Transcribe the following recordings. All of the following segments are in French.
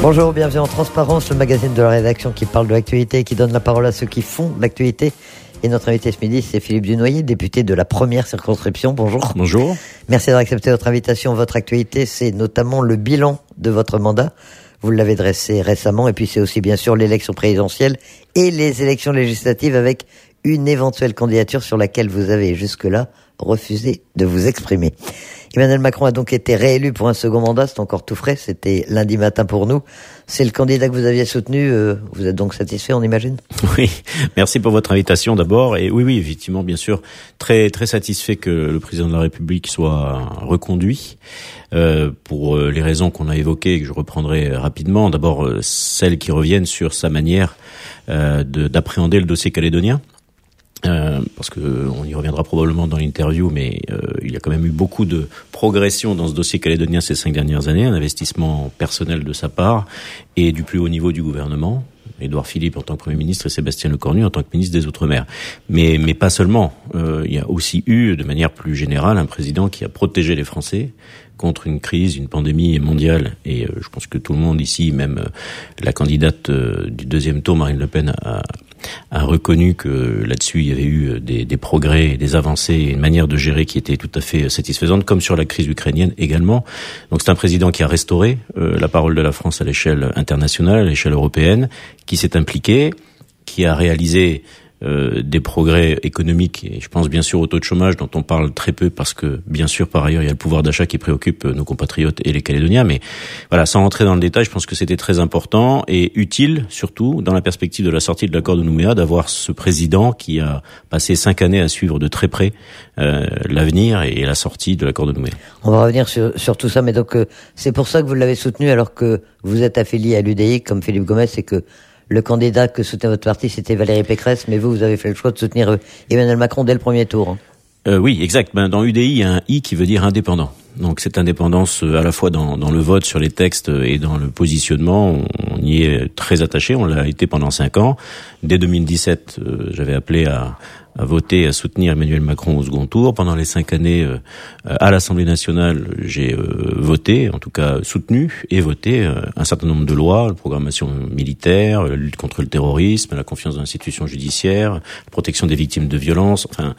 Bonjour, bienvenue en Transparence, le magazine de la rédaction qui parle de l'actualité et qui donne la parole à ceux qui font l'actualité. Et notre invité ce midi, c'est Philippe Dunoyer, député de la première circonscription. Bonjour. Bonjour. Merci d'avoir accepté notre invitation. Votre actualité, c'est notamment le bilan de votre mandat. Vous l'avez dressé récemment. Et puis c'est aussi bien sûr l'élection présidentielle et les élections législatives avec une éventuelle candidature sur laquelle vous avez jusque-là refusé de vous exprimer. Emmanuel Macron a donc été réélu pour un second mandat, c'est encore tout frais, c'était lundi matin pour nous. C'est le candidat que vous aviez soutenu, vous êtes donc satisfait, on imagine ? Oui, merci pour votre invitation d'abord. Et oui, effectivement, bien sûr, très très satisfait que le président de la République soit reconduit, pour les raisons qu'on a évoquées et que je reprendrai rapidement. D'abord, celles qui reviennent sur sa manière d'appréhender le dossier calédonien. Parce que on y reviendra probablement dans l'interview, mais il y a quand même eu beaucoup de progression dans ce dossier calédonien ces 5 dernières années, un investissement personnel de sa part et du plus haut niveau du gouvernement, Édouard Philippe en tant que Premier ministre et Sébastien Lecornu en tant que ministre des Outre-mer. Mais pas seulement. Il y a aussi eu, de manière plus générale, un président qui a protégé les Français contre une crise, une pandémie mondiale. Et je pense que tout le monde ici, même la candidate du deuxième tour, Marine Le Pen, a reconnu que là-dessus, il y avait eu des progrès, des avancées, une manière de gérer qui était tout à fait satisfaisante, comme sur la crise ukrainienne également. Donc c'est un président qui a restauré la parole de la France à l'échelle internationale, à l'échelle européenne, qui s'est impliqué, qui a réalisé des progrès économiques, et je pense bien sûr au taux de chômage dont on parle très peu parce que bien sûr par ailleurs il y a le pouvoir d'achat qui préoccupe nos compatriotes et les Calédoniens, mais voilà, sans rentrer dans le détail, je pense que c'était très important et utile surtout dans la perspective de la sortie de l'accord de Nouméa d'avoir ce président qui a passé 5 années à suivre de très près l'avenir et la sortie de l'accord de Nouméa. On va revenir sur tout ça, mais donc c'est pour ça que vous l'avez soutenu alors que vous êtes affilié à l'UDI comme Philippe Gomès et que le candidat que soutenait votre parti, c'était Valérie Pécresse, mais vous avez fait le choix de soutenir Emmanuel Macron dès le premier tour. Oui, exact. Dans UDI, il y a un I qui veut dire indépendant. Donc cette indépendance, à la fois dans le vote sur les textes et dans le positionnement, on y est très attaché. On l'a été pendant 5 ans. Dès 2017, j'avais appelé à voter, à soutenir Emmanuel Macron au second tour. Pendant les 5 années à l'Assemblée nationale, j'ai voté, en tout cas soutenu et voté un certain nombre de lois, la programmation militaire, la lutte contre le terrorisme, la confiance dans l'institution judiciaire, la protection des victimes de violences, enfin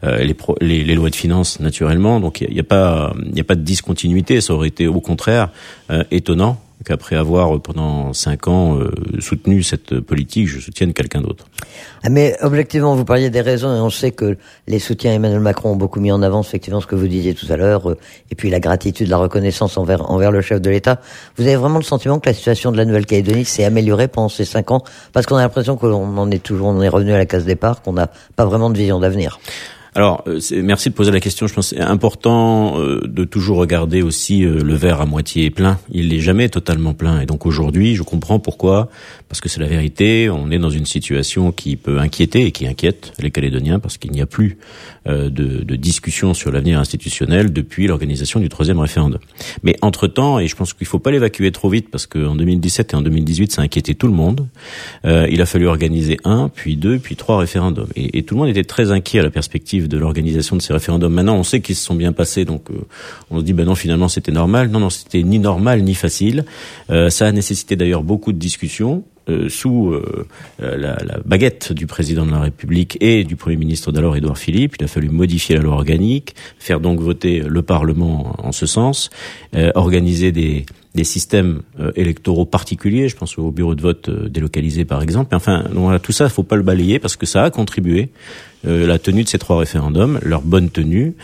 les lois de finances naturellement. Donc il y a pas de discontinuité. Ça aurait été au contraire étonnant qu'après avoir pendant 5 ans soutenu cette politique, je soutienne quelqu'un d'autre. Mais objectivement, vous parliez des raisons, et on sait que les soutiens à Emmanuel Macron ont beaucoup mis en avant effectivement ce que vous disiez tout à l'heure, et puis la gratitude, la reconnaissance envers le chef de l'État. Vous avez vraiment le sentiment que la situation de la Nouvelle-Calédonie s'est améliorée pendant ces 5 ans, parce qu'on a l'impression qu'on est revenu à la case départ, qu'on n'a pas vraiment de vision d'avenir. Alors, merci de poser la question. Je pense que c'est important de toujours regarder aussi le verre à moitié plein. Il n'est jamais totalement plein. Et donc aujourd'hui, je comprends pourquoi. Parce que c'est la vérité. On est dans une situation qui peut inquiéter et qui inquiète les Calédoniens parce qu'il n'y a plus de discussion sur l'avenir institutionnel depuis l'organisation du 3e référendum. Mais entre-temps, et je pense qu'il ne faut pas l'évacuer trop vite parce qu'en 2017 et en 2018, ça a inquiété tout le monde. Il a fallu organiser 1, puis 2, puis 3 référendums. Et tout le monde était très inquiet à la perspective de l'organisation de ces référendums. Maintenant, on sait qu'ils se sont bien passés, donc on se dit, non, finalement, c'était normal. Non, c'était ni normal, ni facile. Ça a nécessité d'ailleurs beaucoup de discussions sous la baguette du président de la République et du Premier ministre d'alors, Édouard Philippe. Il a fallu modifier la loi organique, faire donc voter le Parlement en ce sens, organiser des systèmes électoraux particuliers, je pense au bureau de vote délocalisé par exemple. Enfin, voilà, tout ça, il ne faut pas le balayer parce que ça a contribué, la tenue de ces 3 référendums, leur bonne tenue,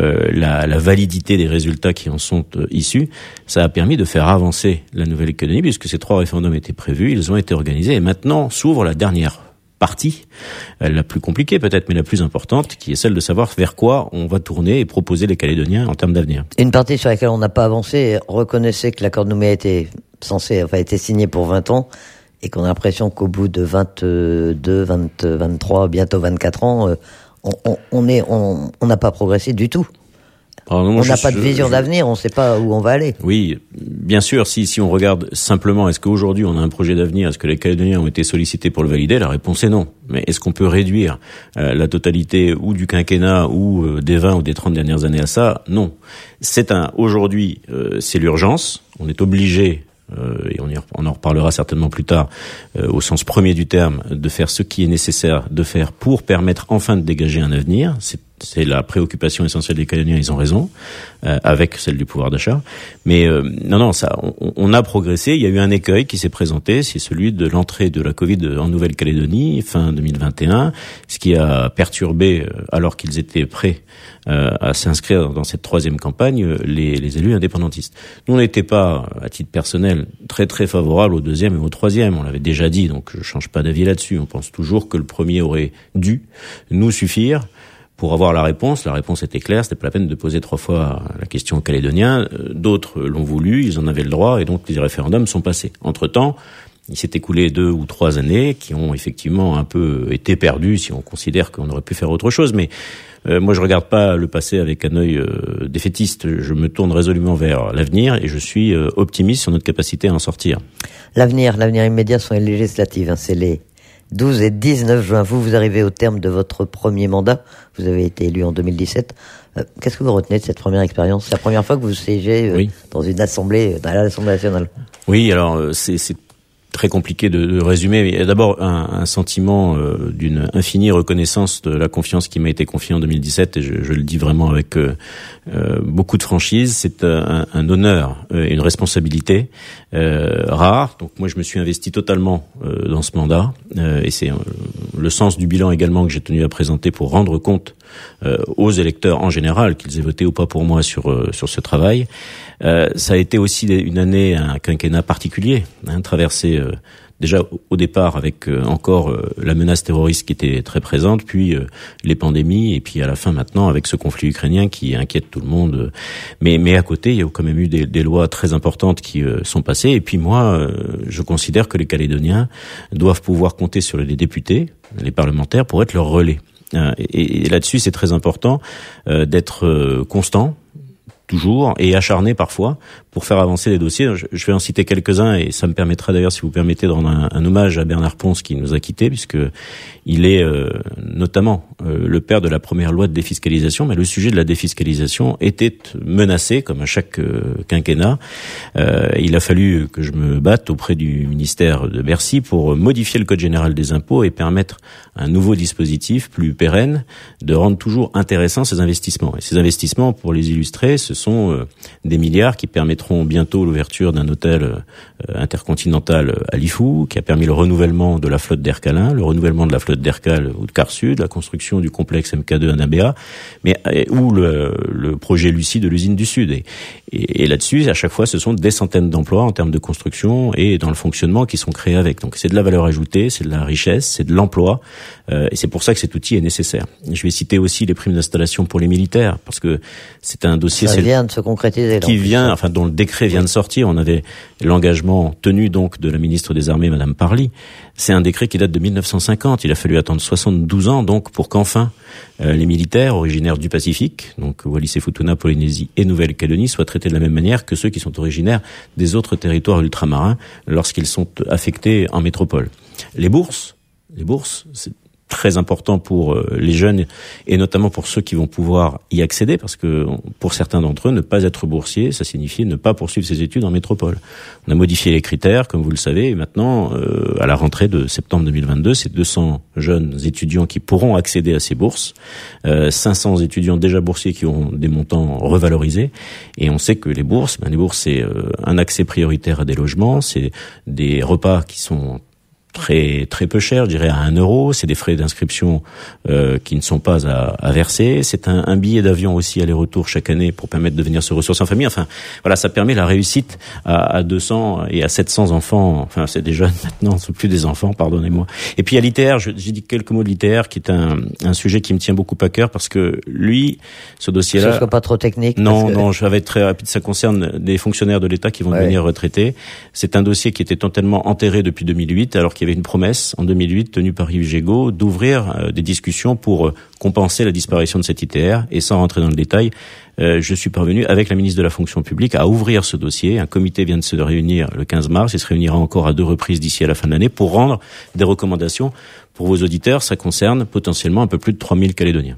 la validité des résultats qui en sont issus, ça a permis de faire avancer la Nouvelle-Calédonie puisque ces 3 référendums étaient prévus, ils ont été organisés et maintenant s'ouvre la dernière partie, la plus compliquée peut-être, mais la plus importante, qui est celle de savoir vers quoi on va tourner et proposer les Calédoniens en termes d'avenir. Une partie sur laquelle on n'a pas avancé, reconnaissez que l'accord de Nouméa été signé pour 20 ans, et qu'on a l'impression qu'au bout de 22, 23, bientôt 24 ans, on n'a pas progressé du tout. Alors, on n'a pas de vision d'avenir, on ne sait pas où on va aller. Oui, bien sûr, si on regarde simplement, est-ce qu'aujourd'hui on a un projet d'avenir, est-ce que les Calédoniens ont été sollicités pour le valider? La réponse est non. Mais est-ce qu'on peut réduire la totalité ou du quinquennat ou des 20 ou des 30 dernières années à ça? Non. Aujourd'hui, c'est l'urgence. On est obligé et on en reparlera certainement plus tard, au sens premier du terme, de faire ce qui est nécessaire de faire pour permettre enfin de dégager un avenir. C'est la préoccupation essentielle des Calédoniens, ils ont raison, avec celle du pouvoir d'achat. Mais on a progressé. Il y a eu un écueil qui s'est présenté, c'est celui de l'entrée de la Covid en Nouvelle-Calédonie, fin 2021, ce qui a perturbé, alors qu'ils étaient prêts à s'inscrire dans cette troisième campagne, les élus indépendantistes. Nous, on n'était pas, à titre personnel, très très favorable au deuxième et au troisième. On l'avait déjà dit, donc je change pas d'avis là-dessus. On pense toujours que le premier aurait dû nous suffire pour avoir la réponse. La réponse était claire, c'était pas la peine de poser 3 fois la question aux Calédoniens. D'autres l'ont voulu, ils en avaient le droit, et donc les référendums sont passés. Entre-temps, il s'est écoulé 2 ou 3 années qui ont effectivement un peu été perdues si on considère qu'on aurait pu faire autre chose. Mais moi, je regarde pas le passé avec un œil défaitiste. Je me tourne résolument vers l'avenir et je suis optimiste sur notre capacité à en sortir. L'avenir immédiat sont les législatives. C'est les 12 et 19 juin. Vous arrivez au terme de votre premier mandat. Vous avez été élu en 2017. Qu'est-ce que vous retenez de cette première expérience? C'est la première fois que vous siégez dans une assemblée, dans l'Assemblée nationale. Oui, alors c'est très compliqué de résumer. Il y a d'abord un sentiment d'une infinie reconnaissance de la confiance qui m'a été confiée en 2017, et je le dis vraiment avec beaucoup de franchise. C'est un honneur et une responsabilité rare. Donc moi, je me suis investi totalement dans ce mandat, et c'est le sens du bilan également que j'ai tenu à présenter pour rendre compte aux électeurs en général, qu'ils aient voté ou pas pour moi sur ce travail. Ça a été aussi une année, un quinquennat particulier, traversé déjà au départ avec encore la menace terroriste qui était très présente, puis les pandémies, et puis à la fin maintenant avec ce conflit ukrainien qui inquiète tout le monde. Mais à côté, il y a quand même eu des lois très importantes qui sont passées. Et puis moi, je considère que les Calédoniens doivent pouvoir compter sur les députés, les parlementaires, pour être leur relais. Et là-dessus, c'est très important d'être constant, toujours, et acharné parfois, pour faire avancer les dossiers. Je vais en citer quelques-uns, et ça me permettra d'ailleurs, si vous permettez, de rendre un hommage à Bernard Ponce qui nous a quittés, puisque il est notamment le père de la première loi de défiscalisation, mais le sujet de la défiscalisation était menacé, comme à chaque quinquennat. Il a fallu que je me batte auprès du ministère de Bercy pour modifier le Code général des impôts et permettre un nouveau dispositif plus pérenne de rendre toujours intéressants ces investissements. Et ces investissements, pour les illustrer, ce sont des milliards qui permettront bientôt l'ouverture d'un hôtel intercontinental à Lifou, qui a permis le renouvellement de la flotte d'Air Calin, le renouvellement de la flotte d'Air Cal ou de Car Sud, la construction du complexe MK2 à Nabéa, ou le projet Lucie de l'usine du Sud. Et là-dessus, à chaque fois, ce sont des centaines d'emplois en termes de construction et dans le fonctionnement qui sont créés avec. Donc c'est de la valeur ajoutée, c'est de la richesse, c'est de l'emploi, et c'est pour ça que cet outil est nécessaire. Je vais citer aussi les primes d'installation pour les militaires, parce que c'est un dossier ça vient de se concrétiser, dont le décret vient de sortir. On avait l'engagement tenu donc de la ministre des Armées, Madame Parly. C'est un décret qui date de 1950. Il a fallu attendre 72 ans donc pour qu'enfin les militaires originaires du Pacifique, donc Wallis-et-Futuna, Polynésie et Nouvelle-Calédonie, soient traités de la même manière que ceux qui sont originaires des autres territoires ultramarins lorsqu'ils sont affectés en métropole. Les bourses, c'est très important pour les jeunes et notamment pour ceux qui vont pouvoir y accéder, parce que pour certains d'entre eux, ne pas être boursier, ça signifie ne pas poursuivre ses études en métropole. On a modifié les critères, comme vous le savez, et maintenant, à la rentrée de septembre 2022, c'est 200 jeunes étudiants qui pourront accéder à ces bourses, 500 étudiants déjà boursiers qui auront des montants revalorisés, et on sait que les bourses, c'est un accès prioritaire à des logements, c'est des repas qui sont très très peu cher, je dirais à 1 euro. C'est des frais d'inscription qui ne sont pas à verser. C'est un billet d'avion aussi aller-retour chaque année pour permettre de venir se ressourcer en famille. Enfin, voilà, ça permet la réussite à 200 et à 700 enfants. Enfin, c'est des jeunes maintenant, ce sont plus des enfants, pardonnez-moi. Et puis à l'ITR, j'ai dit quelques mots de l'ITR, qui est un sujet qui me tient beaucoup à cœur, parce que lui, ce dossier-là... Ce soit pas trop technique. Non, je vais être très rapide. Ça concerne des fonctionnaires de l'État qui vont devenir retraités. C'est un dossier qui était totalement enterré depuis 2008, alors qu'il y avait une promesse en 2008 tenue par Yves Gégaud d'ouvrir des discussions pour compenser la disparition de cet ITR. Et sans rentrer dans le détail, je suis parvenu avec la ministre de la fonction publique à ouvrir ce dossier. Un comité vient de se réunir le 15 mars et se réunira encore à 2 reprises d'ici à la fin de l'année pour rendre des recommandations. Pour vos auditeurs, ça concerne potentiellement un peu plus de 3000 Calédoniens.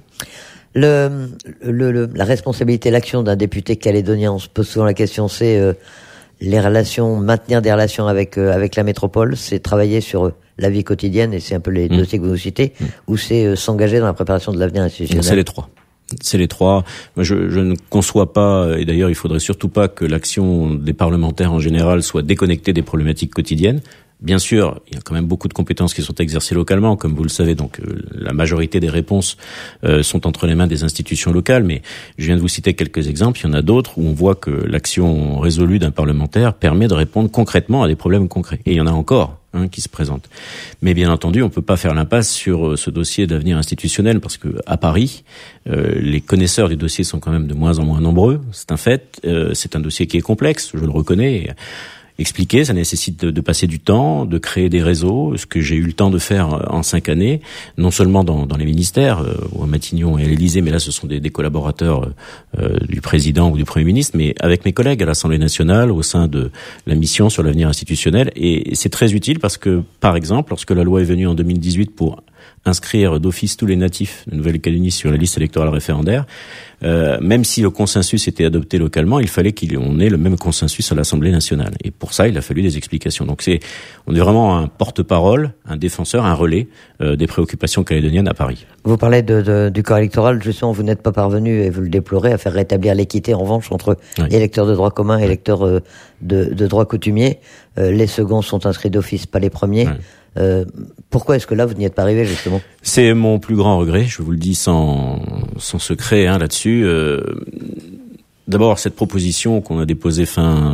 La responsabilité, l'action d'un député calédonien, on se pose souvent la question, c'est maintenir des relations avec la métropole, c'est travailler sur la vie quotidienne, et c'est un peu les dossiers que vous citez, ou c'est s'engager dans la préparation de l'avenir institutionnel? C'est les trois. C'est les trois. Moi, je ne conçois pas, et d'ailleurs il faudrait surtout pas que l'action des parlementaires en général soit déconnectée des problématiques quotidiennes. Bien sûr, il y a quand même beaucoup de compétences qui sont exercées localement, comme vous le savez, donc la majorité des réponses sont entre les mains des institutions locales, mais je viens de vous citer quelques exemples, il y en a d'autres où on voit que l'action résolue d'un parlementaire permet de répondre concrètement à des problèmes concrets. Et il y en a encore qui se présentent. Mais bien entendu, on peut pas faire l'impasse sur ce dossier d'avenir institutionnel, parce que à Paris, les connaisseurs du dossier sont quand même de moins en moins nombreux, c'est un fait, c'est un dossier qui est complexe, je le reconnais. Expliquer, ça nécessite de passer du temps, de créer des réseaux, ce que j'ai eu le temps de faire en 5 années, non seulement dans les ministères, ou à Matignon et à l'Élysée, mais là ce sont des collaborateurs du président ou du Premier ministre, mais avec mes collègues à l'Assemblée nationale, au sein de la mission sur l'avenir institutionnel. Et c'est très utile parce que, par exemple, lorsque la loi est venue en 2018 pour inscrire d'office tous les natifs de Nouvelle-Calédonie sur la liste électorale référendaire, même si le consensus était adopté localement, il fallait qu'on ait le même consensus à l'Assemblée nationale. Et pour ça, il a fallu des explications. Donc on est vraiment un porte-parole, un défenseur, un relais des préoccupations calédoniennes à Paris. Vous parlez du corps électoral, justement, vous n'êtes pas parvenu, et vous le déplorez, à faire rétablir l'équité, en revanche, entre électeurs de droit commun et électeurs de droit coutumier. Les seconds sont inscrits d'office, pas les premiers. Pourquoi est-ce que là vous n'y êtes pas arrivé, justement? C'est mon plus grand regret, je vous le dis sans secret là-dessus. D'abord, cette proposition qu'on a déposée fin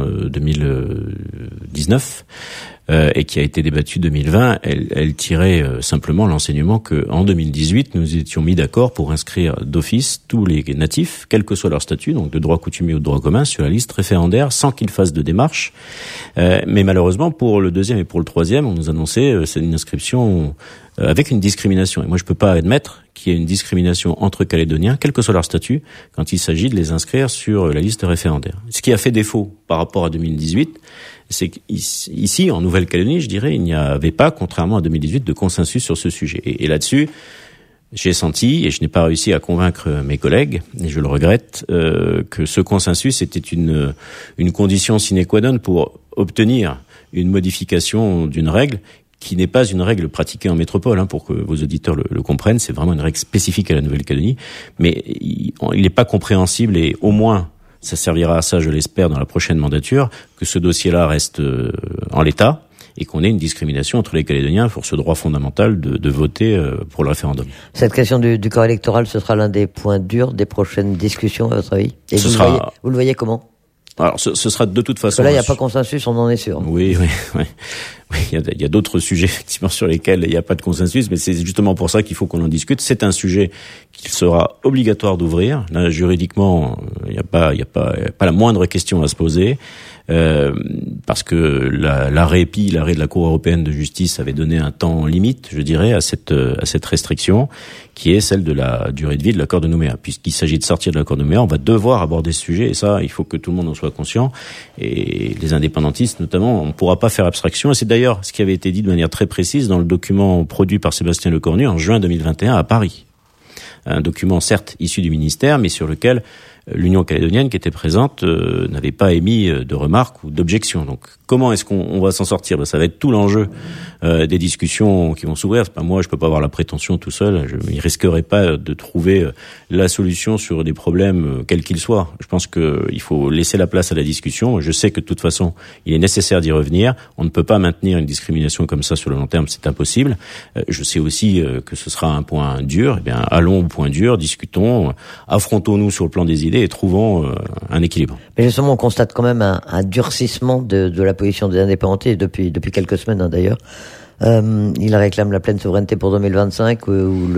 2019 et qui a été débattue 2020, elle tirait simplement l'enseignement que en 2018, nous étions mis d'accord pour inscrire d'office tous les natifs, quel que soit leur statut, donc de droit coutumier ou de droit commun, sur la liste référendaire sans qu'ils fassent de démarche. Mais malheureusement, pour le deuxième et pour le troisième, on nous annonçait c'est une inscription avec une discrimination. Et moi, je peux pas admettre qu'il y ait une discrimination entre Calédoniens, quel que soit leur statut, quand il s'agit de les inscrire sur la liste référendaire. Ce qui a fait défaut par rapport à 2018, c'est qu'ici, en Nouvelle-Calédonie, je dirais, il n'y avait pas, contrairement à 2018, de consensus sur ce sujet. Et là-dessus, j'ai senti, et je n'ai pas réussi à convaincre mes collègues, et je le regrette, que ce consensus était une condition sine qua non pour obtenir une modification d'une règle qui n'est pas une règle pratiquée en métropole, pour que vos auditeurs le comprennent. C'est vraiment une règle spécifique à la Nouvelle-Calédonie, mais il n'est pas compréhensible, et au moins ça servira à ça, je l'espère, dans la prochaine mandature, que ce dossier-là reste en l'état et qu'on ait une discrimination entre les Calédoniens pour ce droit fondamental de voter pour le référendum. Cette question du corps électoral, ce sera l'un des points durs des prochaines discussions, à votre avis? Et vous le voyez comment? Alors, ce sera de toute façon... Parce que là, il n'y a pas consensus, on en est sûr. Oui, il y a d'autres sujets, effectivement, sur lesquels il n'y a pas de consensus, mais c'est justement pour ça qu'il faut qu'on en discute. C'est un sujet qu'il sera obligatoire d'ouvrir. Là, juridiquement, il n'y a pas la moindre question à se poser. Parce que l'arrêt de la Cour européenne de justice avait donné un temps limite, je dirais, à cette restriction, qui est celle de la durée de vie de l'accord de Nouméa. Puisqu'il s'agit de sortir de l'accord de Nouméa, on va devoir aborder ce sujet, et ça, il faut que tout le monde en soit conscient. Et les indépendantistes, notamment, on ne pourra pas faire abstraction. Et c'est d'ailleurs ce qui avait été dit de manière très précise dans le document produit par Sébastien Lecornu en juin 2021 à Paris. Un document certes issu du ministère, mais sur lequel l'Union calédonienne qui était présente n'avait pas émis de remarques ou d'objections. Donc comment est-ce qu'on va s'en sortir? Ça va être tout l'enjeu des discussions qui vont s'ouvrir. C'est pas moi, je peux pas avoir la prétention tout seul. Je ne risquerai pas de trouver la solution sur des problèmes quels qu'ils soient. Je pense qu'il faut laisser la place à la discussion. Je sais que de toute façon, il est nécessaire d'y revenir. On ne peut pas maintenir une discrimination comme ça sur le long terme, c'est impossible. Je sais aussi que ce sera un point dur. Eh bien, allons au point dur, discutons, affrontons-nous sur le plan des idées et trouvons un équilibre. Mais justement, on constate quand même un durcissement de la position des indépendantistes depuis quelques semaines, d'ailleurs. Ils réclament la pleine souveraineté pour 2025, où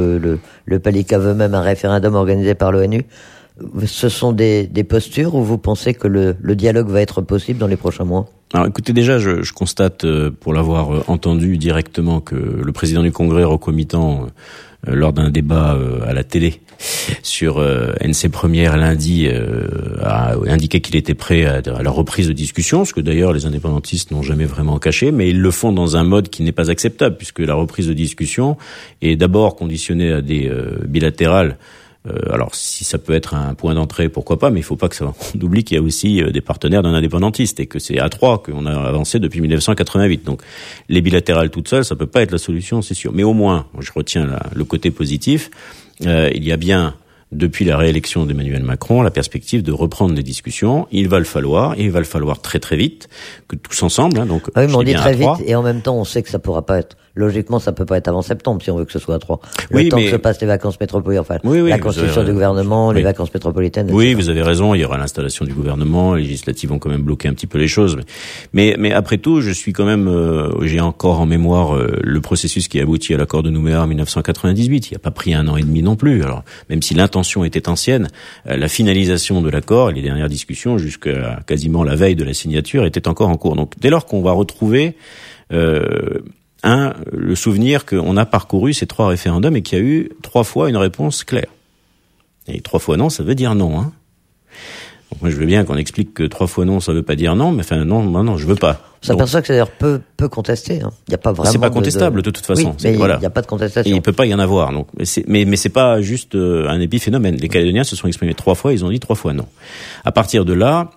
le PALICA veut même un référendum organisé par l'ONU. Ce sont des postures où vous pensez que le dialogue va être possible dans les prochains mois? Alors écoutez, déjà, je constate, pour l'avoir entendu directement, que le président du Congrès recomitant, lors d'un débat à la télé sur NC Première lundi, a indiqué qu'il était prêt à la reprise de discussion, ce que d'ailleurs les indépendantistes n'ont jamais vraiment caché, mais ils le font dans un mode qui n'est pas acceptable, puisque la reprise de discussion est d'abord conditionnée à des bilatérales Alors, si ça peut être un point d'entrée, pourquoi pas, mais il faut pas qu'on oublie qu'il y a aussi des partenaires d'un indépendantiste et que c'est à 3 qu'on a avancé depuis 1988. Donc, les bilatérales toutes seules, ça peut pas être la solution, c'est sûr. Mais au moins, je retiens le côté positif, il y a bien, depuis la réélection d'Emmanuel Macron, la perspective de reprendre des discussions. Il va le falloir très très vite, que tous ensemble. Donc, oui, mais on dit très vite, et en même temps, on sait que ça pourra pas être. Logiquement, ça peut pas être avant septembre si on veut que ce soit à 3. Le temps que se passent les vacances métropolitaines, enfin, la constitution du gouvernement, les vacances métropolitaines. Etc. Oui, vous avez raison. Il y aura l'installation du gouvernement. Les législatives vont quand même bloquer un petit peu les choses. Mais après tout, je suis quand même. J'ai encore en mémoire le processus qui a abouti à l'accord de Nouméa en 1998. Il n'a pas pris 1 an et demi non plus. Alors, même si l'intention était ancienne, la finalisation de l'accord, les dernières discussions jusqu'à quasiment la veille de la signature étaient encore en cours. Donc, dès lors qu'on va retrouver le souvenir qu'on a parcouru ces 3 référendums et qu'il y a eu 3 fois une réponse claire. Et 3 fois non, ça veut dire non, hein. Donc moi, je veux bien qu'on explique que 3 fois non, ça veut pas dire non, mais enfin, non, je veux pas. On s'aperçoit que c'est d'ailleurs peu contesté, hein. Il y a pas vraiment. C'est pas contestable, de toute façon. Oui, mais il y a pas de contestation. Et il peut pas y en avoir. Donc, mais c'est pas juste un épiphénomène. Les Calédoniens se sont exprimés 3 fois, ils ont dit 3 fois non. À partir de là,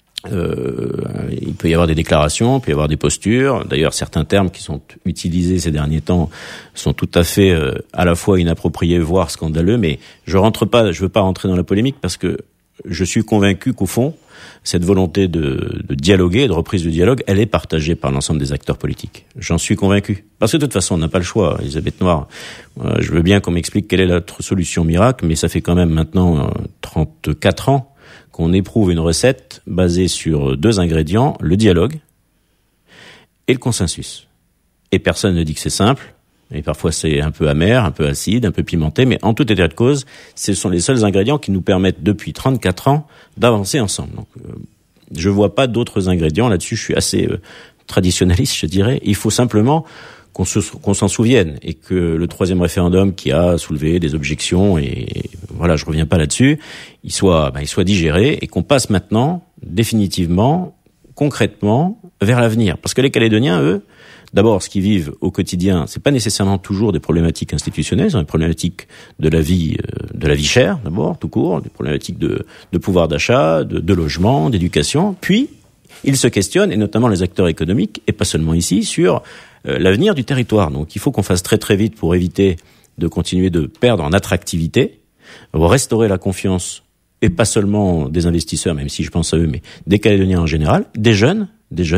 il peut y avoir des déclarations, il peut y avoir des postures. D'ailleurs, certains termes qui sont utilisés ces derniers temps sont tout à fait à la fois inappropriés, voire scandaleux. Mais je veux pas rentrer dans la polémique parce que je suis convaincu qu'au fond, cette volonté de dialoguer, de reprise du dialogue, elle est partagée par l'ensemble des acteurs politiques. J'en suis convaincu. Parce que de toute façon, on n'a pas le choix, Elisabeth Noir. Je veux bien qu'on m'explique quelle est notre solution miracle, mais ça fait quand même maintenant 34 ans qu'on éprouve une recette basée sur 2 ingrédients, le dialogue et le consensus. Et personne ne dit que c'est simple, et parfois c'est un peu amer, un peu acide, un peu pimenté, mais en tout état de cause, ce sont les seuls ingrédients qui nous permettent depuis 34 ans d'avancer ensemble. Donc, je vois pas d'autres ingrédients. Là-dessus, je suis assez traditionnaliste, je dirais. Il faut simplement qu'on s'en souvienne et que le 3e référendum qui a soulevé des objections, et voilà, je reviens pas là-dessus, il soit digéré et qu'on passe maintenant définitivement, concrètement, vers l'avenir. Parce que les Calédoniens, eux, d'abord, ce qu'ils vivent au quotidien, c'est pas nécessairement toujours des problématiques institutionnelles, c'est des problématiques de la vie chère, d'abord, tout court, des problématiques de pouvoir d'achat, de logement, d'éducation. Puis, ils se questionnent, et notamment les acteurs économiques, et pas seulement ici, sur l'avenir du territoire. Donc, il faut qu'on fasse très très vite pour éviter de continuer de perdre en attractivité, restaurer la confiance, et pas seulement des investisseurs, même si je pense à eux, mais des Calédoniens en général, des jeunes,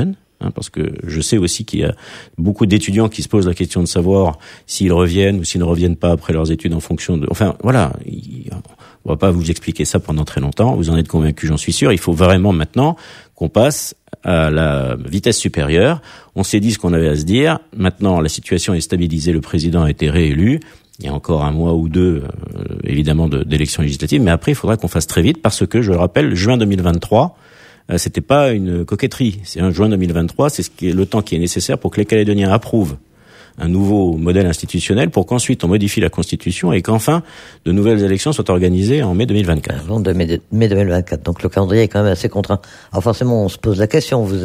parce que je sais aussi qu'il y a beaucoup d'étudiants qui se posent la question de savoir s'ils reviennent ou s'ils ne reviennent pas après leurs études en fonction de... Enfin, voilà, on va pas vous expliquer ça pendant très longtemps, vous en êtes convaincus, j'en suis sûr. Il faut vraiment maintenant qu'on passe à la vitesse supérieure. On s'est dit ce qu'on avait à se dire. Maintenant, la situation est stabilisée, le président a été réélu. Il y a encore 1 mois ou 2, évidemment, d'élections législatives, mais après, il faudra qu'on fasse très vite parce que, je le rappelle, juin 2023... c'était pas une coquetterie. C'est un juin 2023, c'est le temps qui est nécessaire pour que les Calédoniens approuvent un nouveau modèle institutionnel pour qu'ensuite on modifie la Constitution et qu'enfin de nouvelles élections soient organisées en mai 2024. Avant de mai 2024. Donc le calendrier est quand même assez contraint. Alors forcément, on se pose la question. Vous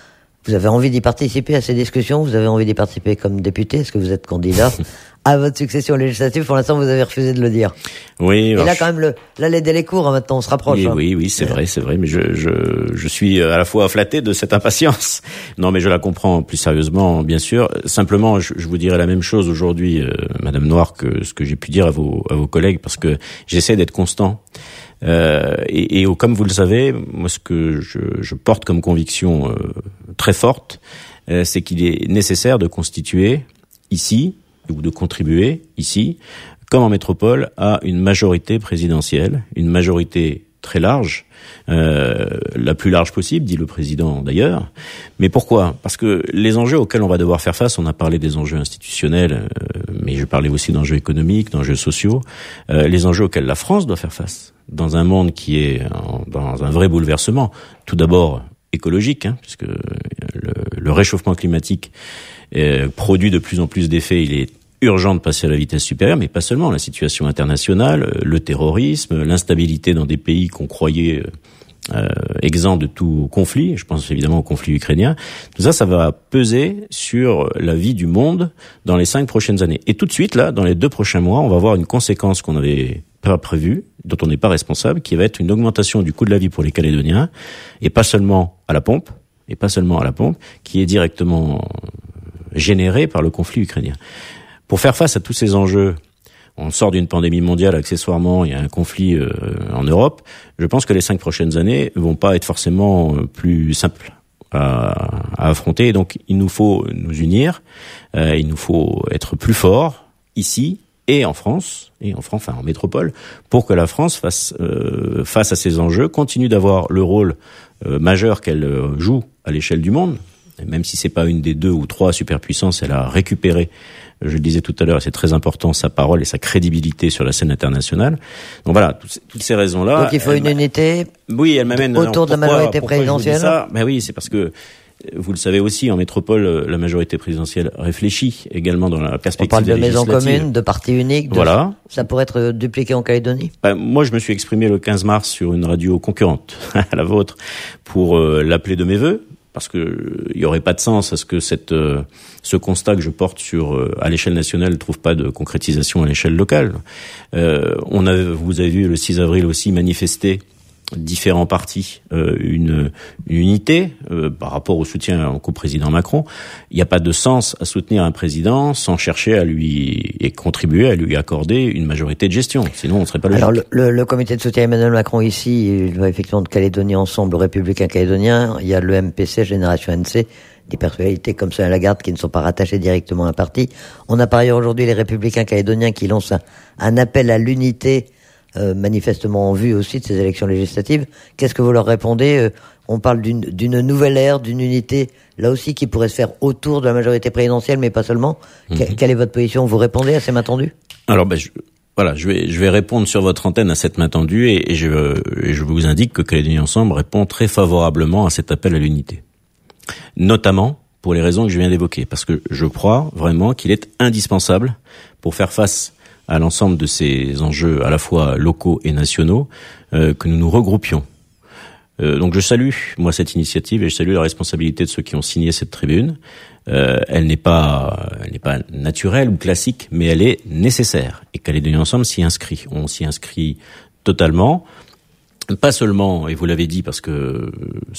avez envie d'y participer à ces discussions? Vous avez envie d'y participer comme député? Est-ce que vous êtes candidat à votre succession législative? Pour l'instant, vous avez refusé de le dire. Oui. Et là, quand même, les délais courent, maintenant, on se rapproche. Oui, c'est vrai, mais je suis à la fois flatté de cette impatience. Non, mais je la comprends plus sérieusement, bien sûr. Simplement, je vous dirais la même chose aujourd'hui, Madame Noir, que ce que j'ai pu dire à vos collègues, parce que j'essaie d'être constant. Et comme vous le savez, moi, ce que je porte comme conviction très forte, c'est qu'il est nécessaire de constituer ici, ou de contribuer ici, comme en métropole, à une majorité présidentielle, une majorité très large, la plus large possible, dit le président d'ailleurs. Mais pourquoi? Parce que les enjeux auxquels on va devoir faire face, on a parlé des enjeux institutionnels, mais je parlais aussi d'enjeux économiques, d'enjeux sociaux, les enjeux auxquels la France doit faire face, dans un monde qui est dans un vrai bouleversement, tout d'abord écologique, puisque le réchauffement climatique produit de plus en plus d'effets, il est urgent de passer à la vitesse supérieure, mais pas seulement, la situation internationale, le terrorisme, l'instabilité dans des pays qu'on croyait exempt de tout conflit. Je pense évidemment au conflit ukrainien. Tout ça, ça va peser sur la vie du monde dans les 5 prochaines années. Et tout de suite, là, dans les 2 prochains mois, on va voir une conséquence qu'on n'avait pas prévue, dont on n'est pas responsable, qui va être une augmentation du coût de la vie pour les Calédoniens, et pas seulement à la pompe, qui est directement générée par le conflit ukrainien. Pour faire face à tous ces enjeux, on sort d'une pandémie mondiale, accessoirement, il y a un conflit en Europe. Je pense que les 5 prochaines années vont pas être forcément plus simples à affronter. Et donc, il nous faut nous unir, il nous faut être plus forts ici et en France, enfin en métropole, pour que la France fasse face à ces enjeux, continue d'avoir le rôle majeur qu'elle joue à l'échelle du monde. Même si c'est pas une des 2 ou 3 superpuissances, elle a récupéré, je le disais tout à l'heure, c'est très important, sa parole et sa crédibilité sur la scène internationale. Donc voilà, toutes ces raisons-là. Donc il faut une unité. Oui, elle m'amène autour de la majorité présidentielle. Ben oui, c'est parce que vous le savez aussi, en métropole, la majorité présidentielle réfléchit également dans la perspective. On parle de maison commune, de parti unique. Voilà. Ça pourrait être dupliqué en Calédonie. Moi, je me suis exprimé le 15 mars sur une radio concurrente à la vôtre pour l'appeler de mes vœux. Parce que il y aurait pas de sens à ce que ce constat que je porte à l'échelle nationale ne trouve pas de concrétisation à l'échelle locale. Vous avez vu le 6 avril aussi manifester différents partis une unité par rapport au soutien au président Macron. Il n'y a pas de sens à soutenir un président sans chercher à lui contribuer à lui accorder une majorité de gestion. Sinon, on ne serait pas logique. Alors, le comité de soutien à Emmanuel Macron ici, il va effectivement de Calédonie Ensemble, Républicains calédoniens. Il y a le MPC, Génération NC, des personnalités comme Sonia Lagarde qui ne sont pas rattachées directement à un parti. On a par ailleurs aujourd'hui les Républicains calédoniens qui lancent un appel à l'unité, manifestement en vue aussi de ces élections législatives. Qu'est-ce que vous leur répondez? On parle d'une nouvelle ère, d'une unité, là aussi, qui pourrait se faire autour de la majorité présidentielle, mais pas seulement. Quelle est votre position? Vous répondez à ces mains tendues? Alors, je vais répondre sur votre antenne à cette main tendue et je vous indique que Calédonie Ensemble répond très favorablement à cet appel à l'unité. Notamment pour les raisons que je viens d'évoquer, parce que je crois vraiment qu'il est indispensable pour faire face à l'ensemble de ces enjeux à la fois locaux et nationaux, que nous nous regroupions. Donc je salue, moi, cette initiative et je salue la responsabilité de ceux qui ont signé cette tribune. Elle n'est pas naturelle ou classique, mais elle est nécessaire. Et Calédonie Ensemble s'y inscrit. On s'y inscrit totalement. Pas seulement, et vous l'avez dit, parce que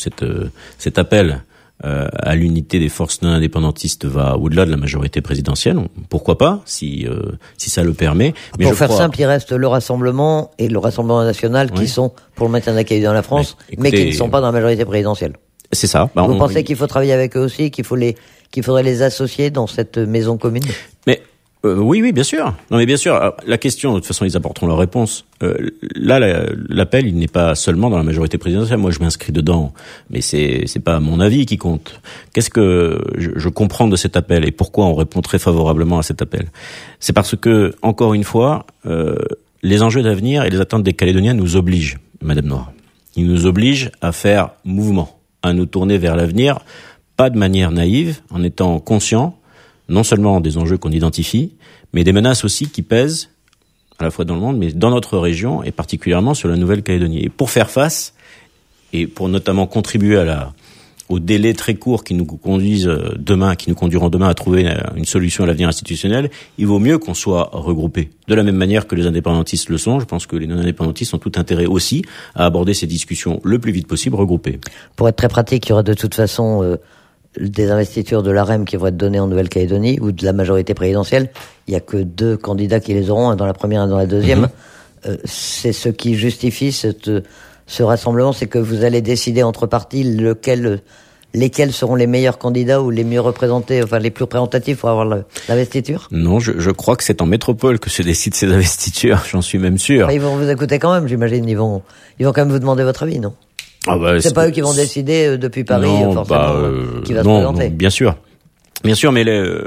cet appel à l'unité des forces non indépendantistes va au-delà de la majorité présidentielle. Pourquoi pas, si ça le permet. Mais pour faire simple, il reste le Rassemblement et le Rassemblement national qui sont pour le maintien de la qualité dans la France, mais qui ne sont pas dans la majorité présidentielle. C'est ça. Vous pensez qu'il faut travailler avec eux aussi, qu'il faudrait les associer dans cette maison commune? Mais oui, bien sûr. Non, mais bien sûr. Alors, la question, de toute façon, ils apporteront leur réponse. Là, l'appel, il n'est pas seulement dans la majorité présidentielle. Moi, je m'inscris dedans, mais c'est pas mon avis qui compte. Qu'est-ce que je comprends de cet appel et pourquoi on répond très favorablement à cet appel? C'est parce que, encore une fois, les enjeux d'avenir et les attentes des Calédoniens nous obligent, Madame Noire. Ils nous obligent à faire mouvement, à nous tourner vers l'avenir, pas de manière naïve, en étant conscients non seulement des enjeux qu'on identifie, mais des menaces aussi qui pèsent, à la fois dans le monde, mais dans notre région, et particulièrement sur la Nouvelle-Calédonie. Et pour faire face, et pour notamment contribuer au délai très court qui nous conduiront demain à trouver une solution à l'avenir institutionnel, il vaut mieux qu'on soit regroupés. De la même manière que les indépendantistes le sont, je pense que les non-indépendantistes ont tout intérêt aussi à aborder ces discussions le plus vite possible regroupés. Pour être très pratique, il y aura de toute façon des investitures de l'AREM qui vont être données en Nouvelle-Calédonie ou de la majorité présidentielle. Il y a que 2 candidats qui les auront, un dans la première, un dans la deuxième. C'est ce qui justifie ce rassemblement, c'est que vous allez décider entre partis lesquels seront les meilleurs candidats ou les mieux représentés, enfin les plus représentatifs pour avoir l'investiture? Non, je crois que c'est en métropole que se décident ces investitures, j'en suis même sûr. Enfin, ils vont vous écouter quand même, j'imagine. Ils vont quand même vous demander votre avis, non? C'est pas eux qui vont décider depuis Paris, forcément, qui va se présenter. Non, bien sûr, mais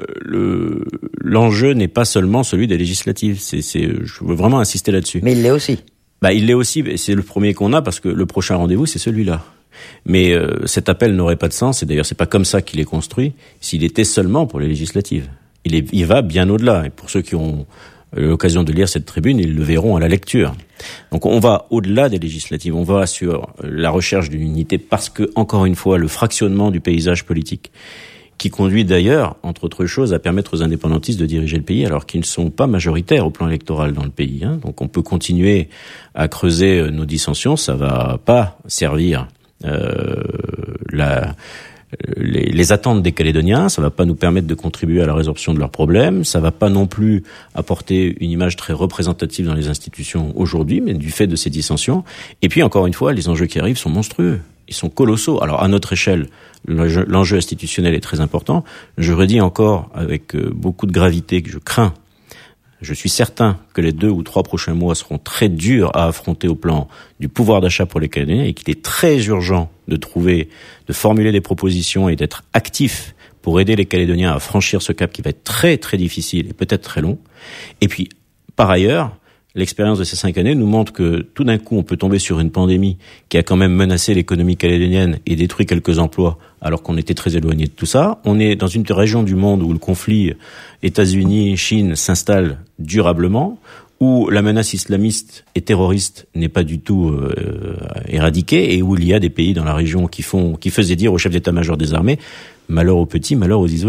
l'enjeu n'est pas seulement celui des législatives. Je veux vraiment insister là-dessus. Mais il l'est aussi. Il l'est aussi. C'est le premier qu'on a parce que le prochain rendez-vous, c'est celui-là. Mais cet appel n'aurait pas de sens. Et d'ailleurs, c'est pas comme ça qu'il est construit. S'il était seulement pour les législatives, il va bien au-delà. Et pour ceux qui ont l'occasion de lire cette tribune, ils le verront à la lecture. Donc on va au-delà des législatives, on va sur la recherche d'une unité parce que, encore une fois, le fractionnement du paysage politique qui conduit d'ailleurs, entre autres choses, à permettre aux indépendantistes de diriger le pays alors qu'ils ne sont pas majoritaires au plan électoral dans le pays. Donc on peut continuer à creuser nos dissensions, ça va pas servir les attentes des Calédoniens, ça va pas nous permettre de contribuer à la résorption de leurs problèmes, ça va pas non plus apporter une image très représentative dans les institutions aujourd'hui, mais du fait de ces dissensions. Et puis encore une fois, les enjeux qui arrivent sont monstrueux. Ils sont colossaux. Alors à notre échelle, l'enjeu institutionnel est très important. Je redis encore avec beaucoup de gravité que je crains. Je suis certain que les 2 ou 3 prochains mois seront très durs à affronter au plan du pouvoir d'achat pour les Calédoniens et qu'il est très urgent de formuler des propositions et d'être actif pour aider les Calédoniens à franchir ce cap qui va être très très difficile et peut-être très long. Et puis, par ailleurs, l'expérience de ces 5 années nous montre que tout d'un coup, on peut tomber sur une pandémie qui a quand même menacé l'économie calédonienne et détruit quelques emplois alors qu'on était très éloigné de tout ça. On est dans une région du monde où le conflit États-Unis-Chine s'installe durablement, où la menace islamiste et terroriste n'est pas du tout éradiquée et où il y a des pays dans la région qui faisaient dire au chef d'état-major des armées « malheur aux petits, malheur aux isolés ».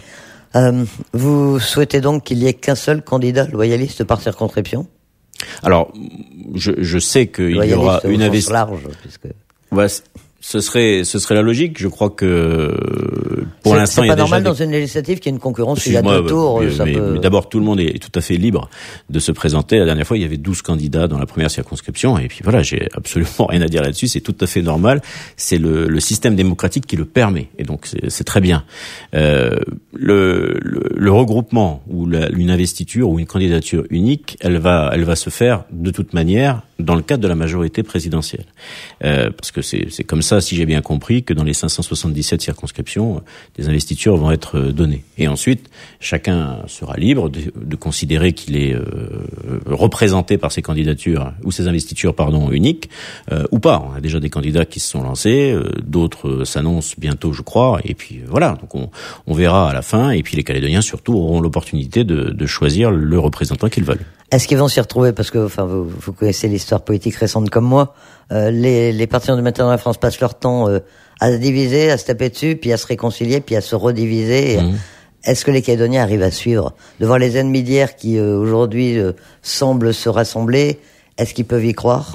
Vous souhaitez donc qu'il y ait qu'un seul candidat loyaliste par circonscription ? Alors, je sais qu'il y aura une investiture large, puisque... Ouais, ce serait la logique. Je crois que pour l'instant, il y a déjà... C'est pas normal dans une législative qu'il y ait une concurrence. Il y a 2 tours. Mais d'abord, tout le monde est tout à fait libre de se présenter. La dernière fois, il y avait 12 candidats dans la première circonscription. Et puis voilà, j'ai absolument rien à dire là-dessus. C'est tout à fait normal. C'est le système démocratique qui le permet. Et donc, c'est très bien. Le regroupement ou une investiture ou une candidature unique, elle va se faire de toute manière dans le cadre de la majorité présidentielle. Parce que c'est comme ça, si j'ai bien compris, que dans les 577 circonscriptions, des investitures vont être données. Et ensuite, chacun sera libre de considérer qu'il est représenté par ces candidatures ou ces investitures, uniques, ou pas. On a déjà des candidats qui se sont lancés, d'autres s'annoncent bientôt, je crois. Et puis voilà, donc on verra à la fin. Et puis les Calédoniens surtout auront l'opportunité de choisir le représentant qu'ils veulent. Est-ce qu'ils vont s'y retrouver? Parce que, vous connaissez l'histoire politique récente comme moi. Les partisans du maintien dans la France passent leur temps à se diviser, à se taper dessus, puis à se réconcilier, puis à se rediviser. Est-ce que les Calédoniens arrivent à suivre? De voir les ennemis d'hier qui, aujourd'hui, semblent se rassembler, est-ce qu'ils peuvent y croire?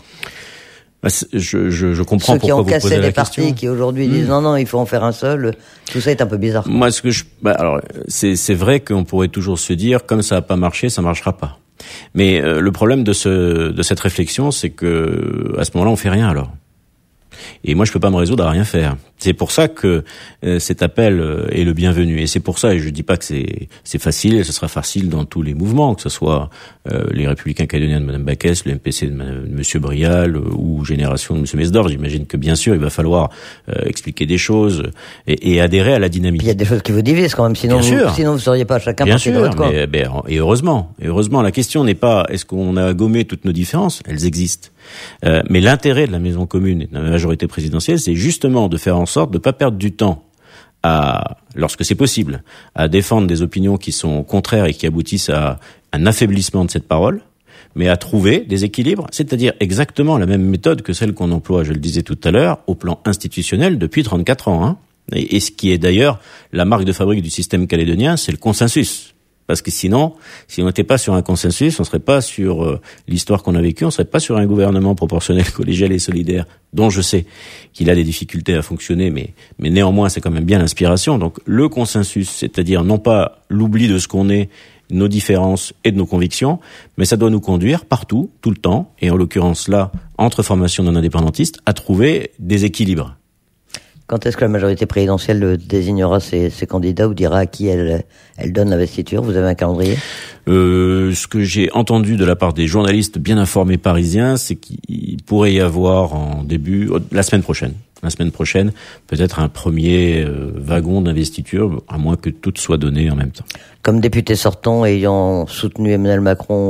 Je comprends ceux pourquoi vous posez la question. Ceux qui ont cassé les partis, qui aujourd'hui disent non, il faut en faire un seul, tout ça est un peu bizarre. Moi, c'est vrai qu'on pourrait toujours se dire, comme ça n'a pas marché, ça marchera pas. Mais le problème de cette réflexion, c'est que à ce moment-là, on fait rien alors. Et moi, je peux pas me résoudre à rien faire. C'est pour ça que cet appel est le bienvenu. Et c'est pour ça, et je dis pas que c'est facile, et ce sera facile dans tous les mouvements, que ce soit les Républicains calédoniens de Mme Baquès, le MPC de M. Brial, ou Génération de M. Mesdorf. J'imagine que bien sûr, il va falloir expliquer des choses et adhérer à la dynamique. Puis il y a des choses qui vous divisent quand même, sinon vous seriez pas chacun parti de votre camp. Et heureusement, la question n'est pas est-ce qu'on a gommé toutes nos différences, elles existent. Mais l'intérêt de la maison commune et de la majorité présidentielle, c'est justement de faire en sorte de ne pas perdre du temps lorsque c'est possible, à défendre des opinions qui sont contraires et qui aboutissent à un affaiblissement de cette parole, mais à trouver des équilibres, c'est-à-dire exactement la même méthode que celle qu'on emploie, je le disais tout à l'heure, au plan institutionnel depuis 34 ans. Et ce qui est d'ailleurs la marque de fabrique du système calédonien, c'est le consensus. Parce que sinon, si on n'était pas sur un consensus, on serait pas sur l'histoire qu'on a vécue, on serait pas sur un gouvernement proportionnel, collégial et solidaire, dont je sais qu'il a des difficultés à fonctionner, mais néanmoins c'est quand même bien l'inspiration. Donc le consensus, c'est-à-dire non pas l'oubli de ce qu'on est, nos différences et de nos convictions, mais ça doit nous conduire partout, tout le temps, et en l'occurrence là, entre formations non indépendantistes, à trouver des équilibres. Quand est-ce que la majorité présidentielle désignera ses candidats ou dira à qui elle donne l'investiture? Vous avez un calendrier? Ce que j'ai entendu de la part des journalistes bien informés parisiens, c'est qu'il pourrait y avoir la semaine prochaine, peut-être un premier wagon d'investiture, à moins que tout soit donné en même temps. Comme député sortant ayant soutenu Emmanuel Macron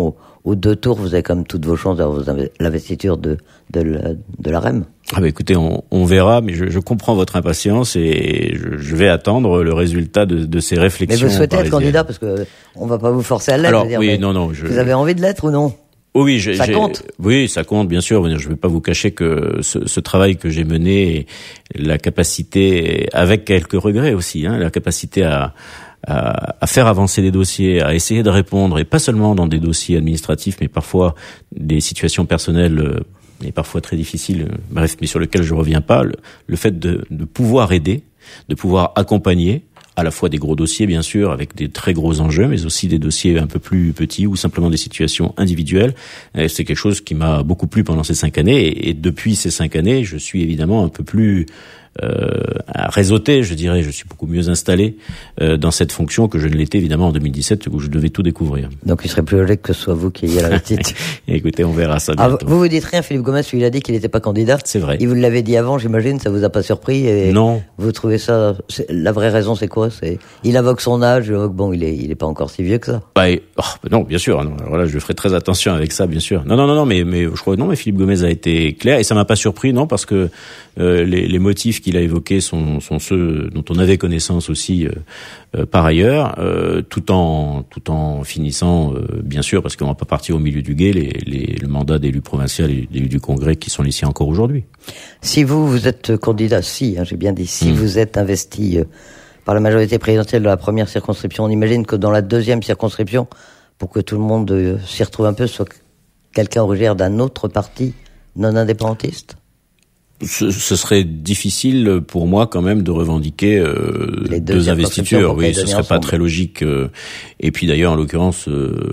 aux 2 tours, vous avez quand même toutes vos chances d'avoir l'investiture de la REM. Ah bah écoutez, on verra, mais je comprends votre impatience et je vais attendre le résultat de ces réflexions. Mais vous souhaitez être parisiennes. candidat parce que on va pas vous forcer à l'être. Alors, dire, oui, non. Vous avez envie de l'être ou non? Oui, ça compte. Oui, ça compte, bien sûr. Je ne vais pas vous cacher que ce travail que j'ai mené, la capacité, avec quelques regrets aussi, la capacité à faire avancer des dossiers, à essayer de répondre, et pas seulement dans des dossiers administratifs, mais parfois des situations personnelles, et parfois très difficiles, bref, mais sur lesquelles je reviens pas. Le fait de pouvoir aider, de pouvoir accompagner, à la fois des gros dossiers, bien sûr, avec des très gros enjeux, mais aussi des dossiers un peu plus petits ou simplement des situations individuelles. Et c'est quelque chose qui m'a beaucoup plu pendant ces 5 années. Et depuis ces 5 années, je suis évidemment un peu plus réseauté, je dirais. Je suis beaucoup mieux installé dans cette fonction que je ne l'étais évidemment en 2017, où je devais tout découvrir. Donc il serait plus logique que ce soit vous qui ayez la réussite. Écoutez, on verra ça bientôt. Vous dites rien, Philippe Gomès, lui il a dit qu'il n'était pas candidat. C'est vrai. Il vous l'avait dit avant, j'imagine, ça vous a pas surpris et non. Vous trouvez ça... La vraie raison c'est quoi? Il invoque son âge, il est pas encore si vieux que ça. Non, bien sûr. Non, alors là, je ferai très attention avec ça, bien sûr. Non, mais je crois non, mais Philippe Gomès a été clair et ça m'a pas surpris, non, parce que les motifs qu'il a évoqués sont ceux dont on avait connaissance aussi par ailleurs, tout en finissant, bien sûr, parce qu'on va pas partir au milieu du gué, le mandat d'élu provincial et d'élu du Congrès qui sont les siens encore aujourd'hui. Si vous êtes candidat, j'ai bien dit, si vous êtes investi par la majorité présidentielle de la première circonscription, on imagine que dans la deuxième circonscription, pour que tout le monde s'y retrouve un peu, soit quelqu'un originaire d'un autre parti non indépendantiste? Ce serait difficile pour moi quand même de revendiquer les deux investitures. Oui, ce serait pas très logique. Et puis d'ailleurs, en l'occurrence,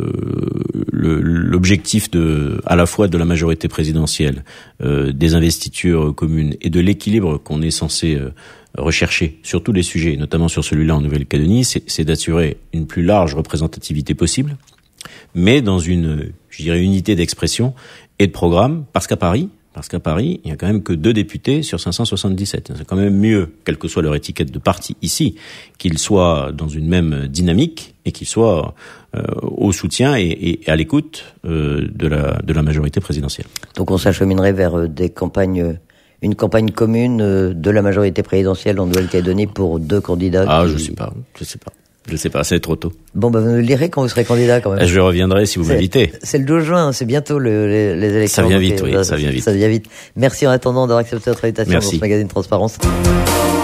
l'objectif à la fois de la majorité présidentielle, des investitures communes et de l'équilibre qu'on est censé rechercher sur tous les sujets, notamment sur celui-là en Nouvelle-Calédonie, c'est d'assurer une plus large représentativité possible, mais dans une, je dirais, unité d'expression et de programme, parce qu'à Paris, il y a quand même que 2 députés sur 577. C'est quand même mieux, quelle que soit leur étiquette de parti ici, qu'ils soient dans une même dynamique et qu'ils soient au soutien et à l'écoute de la majorité présidentielle. Donc on s'acheminerait vers une campagne commune de la majorité présidentielle en Nouvelle-Calédonie pour 2 candidats. Je sais pas, c'est trop tôt. Bon, vous nous le lirez quand vous serez candidat, quand même. Je reviendrai si vous m'invitez. C'est le 12 juin, c'est bientôt les élections. Ça vient vite, oui, ça vient vite. Merci en attendant d'avoir accepté notre invitation dans ce magazine Transparence.